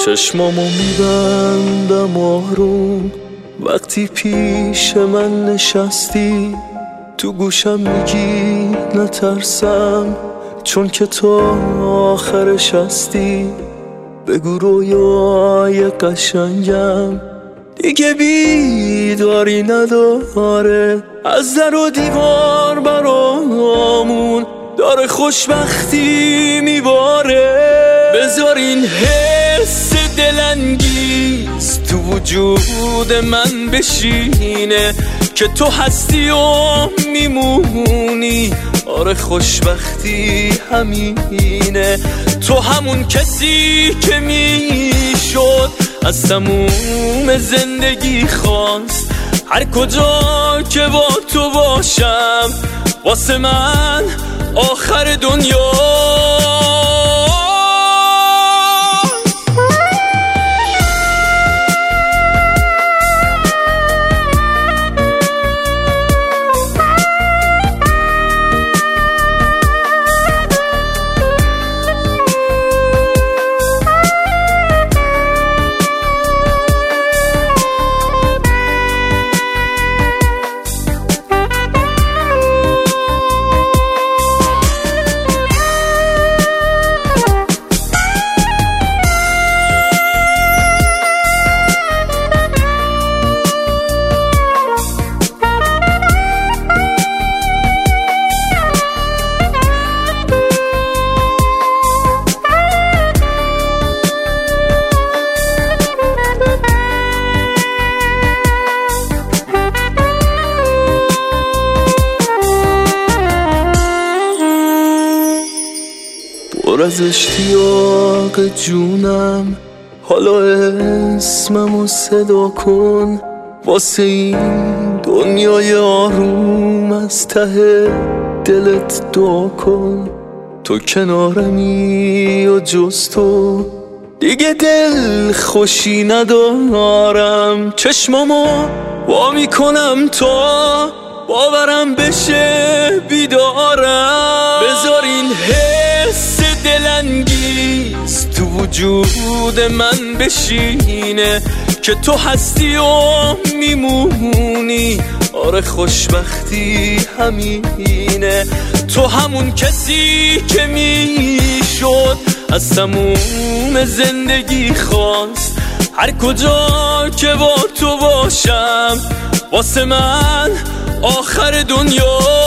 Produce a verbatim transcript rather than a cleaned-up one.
چشمامو میبندم آروم وقتی پیش من نشستی، تو گوشم میگی نترسم چون که تو آخرش هستی. بگو رویای قشنگم دیگه بیداری نداره، از در و دیوار برامون داره خوشبختی میباره. بذار این حس دلانگیز تو وجود من بشینه که تو هستی و میمونی، آره خوشبختی همینه. تو همون کسی که میشد از تموم زندگی خواست، هر کجا که با تو باشم واسه من آخر دنیا. پر از اشتیاق جونم، حالا اسممو صدا کن واسه این دنیای آروم، از ته دلت دعا کن. تو کنارمی و جز تو دیگه دل خوشی ندارم، چشمامو وا میکنم تا باورم بشه بیدارم. بذار این حس دلانگیز تو وجود من بشینه که تو هستی و میمونی، آره خوشبختی همینه. تو همون کسی که میشد از تموم زندگی خواست، هر کجا که با تو باشم واسه من آخر دنیا.